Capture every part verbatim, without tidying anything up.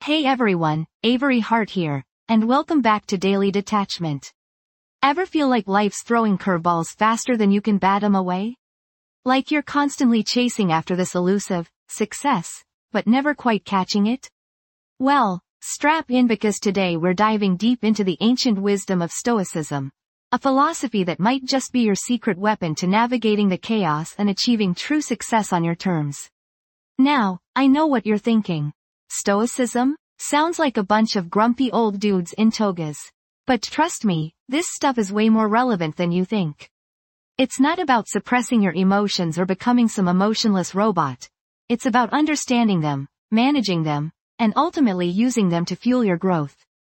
Hey everyone, Avery Hart here, and welcome back to Daily Detachment. Ever feel like life's throwing curveballs faster than you can bat 'em away? Like you're constantly chasing after this elusive success, but never quite catching it? Well, strap in because today we're diving deep into the ancient wisdom of Stoicism, a philosophy that might just be your secret weapon to navigating the chaos and achieving true success on your terms. Now, I know what you're thinking. Stoicism? Sounds like a bunch of grumpy old dudes in togas. But trust me, this stuff is way more relevant than you think. It's not about suppressing your emotions or becoming some emotionless robot. It's about understanding them, managing them, and ultimately using them to fuel your growth.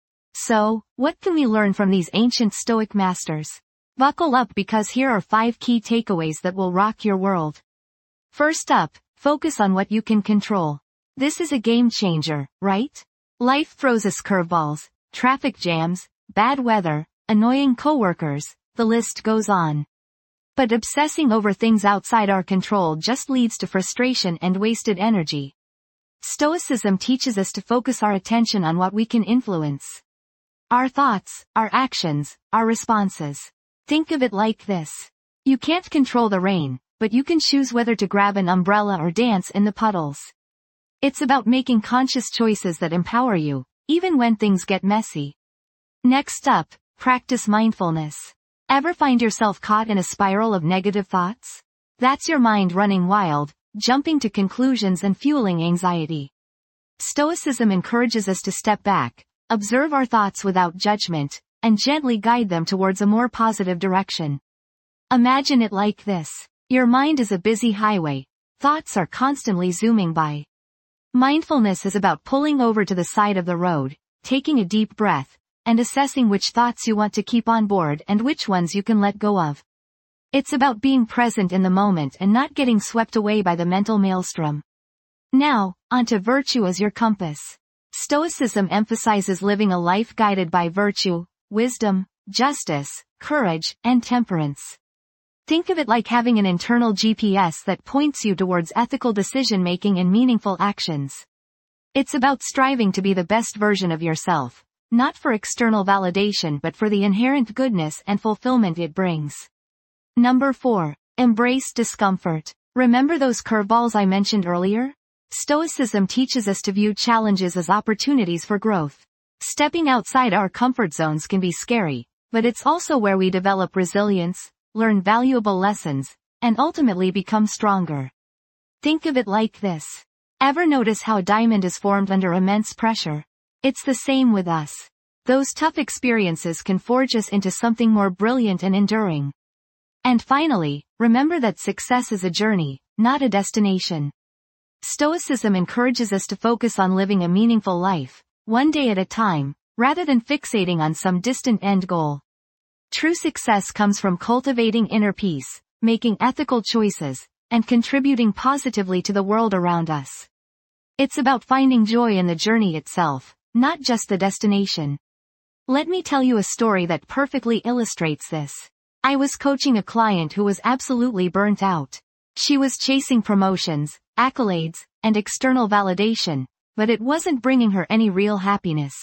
So, what can we learn from these ancient Stoic masters? Buckle up because here are five key takeaways that will rock your world. First up, focus on what you can control. This is a game changer, right? Life throws us curveballs, traffic jams, bad weather, annoying coworkers, the list goes on. But obsessing over things outside our control just leads to frustration and wasted energy. Stoicism teaches us to focus our attention on what we can influence. Our thoughts, our actions, our responses. Think of it like this. You can't control the rain, but you can choose whether to grab an umbrella or dance in the puddles. It's about making conscious choices that empower you, even when things get messy. Next up, practice mindfulness. Ever find yourself caught in a spiral of negative thoughts? That's your mind running wild, jumping to conclusions and fueling anxiety. Stoicism encourages us to step back, observe our thoughts without judgment, and gently guide them towards a more positive direction. Imagine it like this. Your mind is a busy highway. Thoughts are constantly zooming by. Mindfulness is about pulling over to the side of the road, taking a deep breath, and assessing which thoughts you want to keep on board and which ones you can let go of. It's about being present in the moment and not getting swept away by the mental maelstrom. Now, onto virtue as your compass. Stoicism emphasizes living a life guided by virtue, wisdom, justice, courage, and temperance. Think of it like having an internal G P S that points you towards ethical decision-making and meaningful actions. It's about striving to be the best version of yourself, not for external validation but for the inherent goodness and fulfillment it brings. Number four. Embrace discomfort. Remember those curveballs I mentioned earlier? Stoicism teaches us to view challenges as opportunities for growth. Stepping outside our comfort zones can be scary, but it's also where we develop resilience, learn valuable lessons, and ultimately become stronger. Think of it like this. Ever notice how a diamond is formed under immense pressure? It's the same with us. Those tough experiences can forge us into something more brilliant and enduring. And finally, remember that success is a journey, not a destination. Stoicism encourages us to focus on living a meaningful life, one day at a time, rather than fixating on some distant end goal. True success comes from cultivating inner peace, making ethical choices, and contributing positively to the world around us. It's about finding joy in the journey itself, not just the destination. Let me tell you a story that perfectly illustrates this. I was coaching a client who was absolutely burnt out. She was chasing promotions, accolades, and external validation, but it wasn't bringing her any real happiness.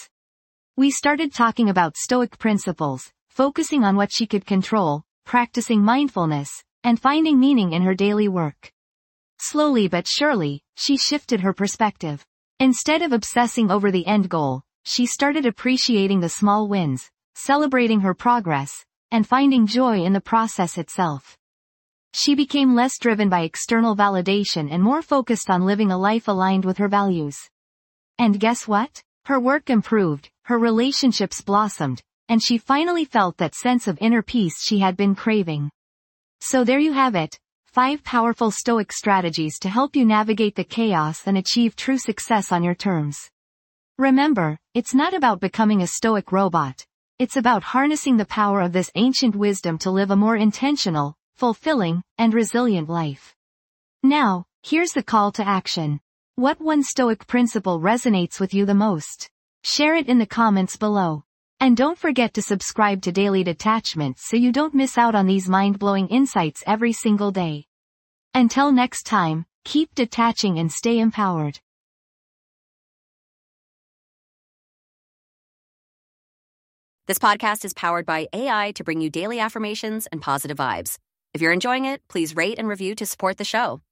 We started talking about Stoic principles, focusing on what she could control, practicing mindfulness, and finding meaning in her daily work. Slowly but surely, she shifted her perspective. Instead of obsessing over the end goal, she started appreciating the small wins, celebrating her progress, and finding joy in the process itself. She became less driven by external validation and more focused on living a life aligned with her values. And guess what? Her work improved, her relationships blossomed, and she finally felt that sense of inner peace she had been craving. So there you have it, five powerful Stoic strategies to help you navigate the chaos and achieve true success on your terms. Remember, it's not about becoming a Stoic robot. It's about harnessing the power of this ancient wisdom to live a more intentional, fulfilling, and resilient life. Now, here's the call to action. What one Stoic principle resonates with you the most? Share it in the comments below. And don't forget to subscribe to Daily Detachment so you don't miss out on these mind-blowing insights every single day. Until next time, keep detaching and stay empowered. This podcast is powered by A I to bring you daily affirmations and positive vibes. If you're enjoying it, please rate and review to support the show.